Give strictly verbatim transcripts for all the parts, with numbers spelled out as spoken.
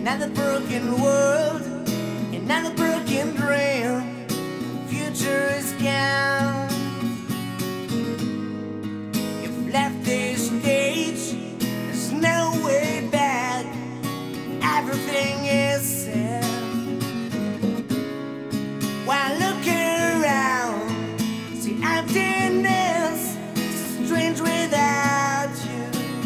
Another broken world, another broken dream. Future is gone. You've left this stage, there's no way back. Everything is said. While looking around, see emptiness, strange without you.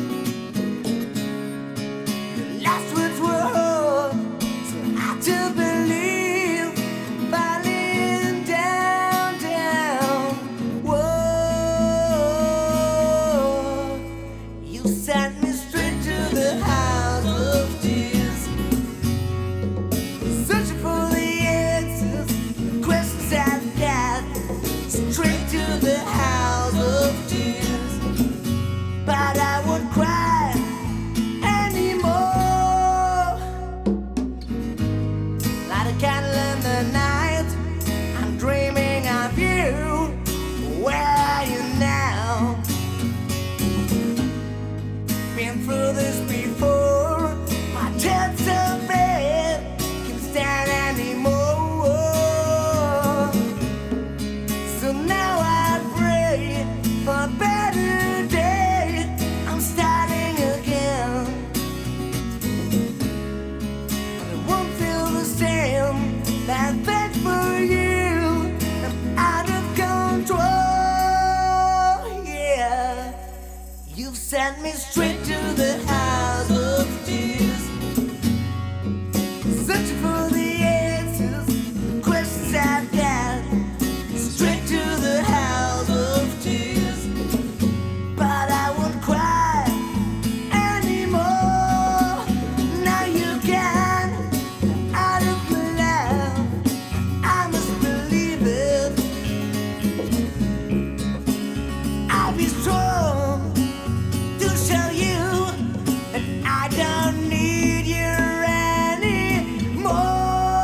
The last words were hard, so hard to believe. Falling down, down. Whoa, you sent me straight to the house of tears, searching for the answers, the questions I've got. Straight to the house of tears, but I won't cry anymore. Light a candle in the night, I'm dreaming of you. Where are you now? Been through this before, my tents of bed can't stand anymore. So now I pray for a better day. I'm starting again, but it won't feel the same. That fate for you, I'm out of control. Yeah, you've sent me straight to the house of tears, searching for the answers, the questions I've got. Straight to the house of tears, but I won't cry anymore. Now you can, out of my life, I must believe it. I'll be strong to show you that I don't need you anymore.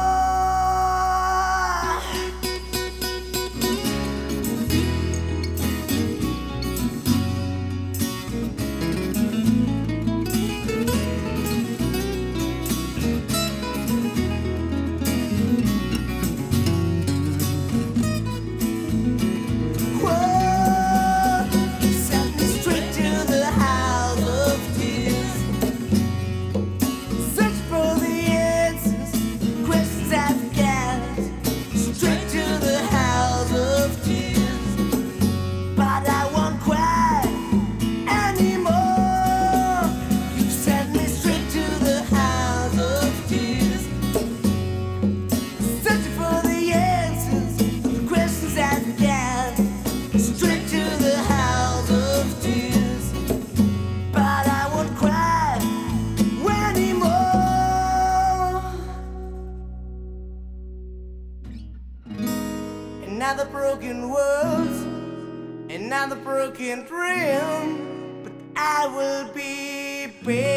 Whoa, you sent me straight to the house of tears, search for the answers, questions I've got. Straight to the house of tears, but I won't cry anymore. You sent me straight to the house of tears, searching for the answers, the questions I've got. Straight to the house of tears, but I won't cry anymore. Another broken world, another broken dream, but I will be back.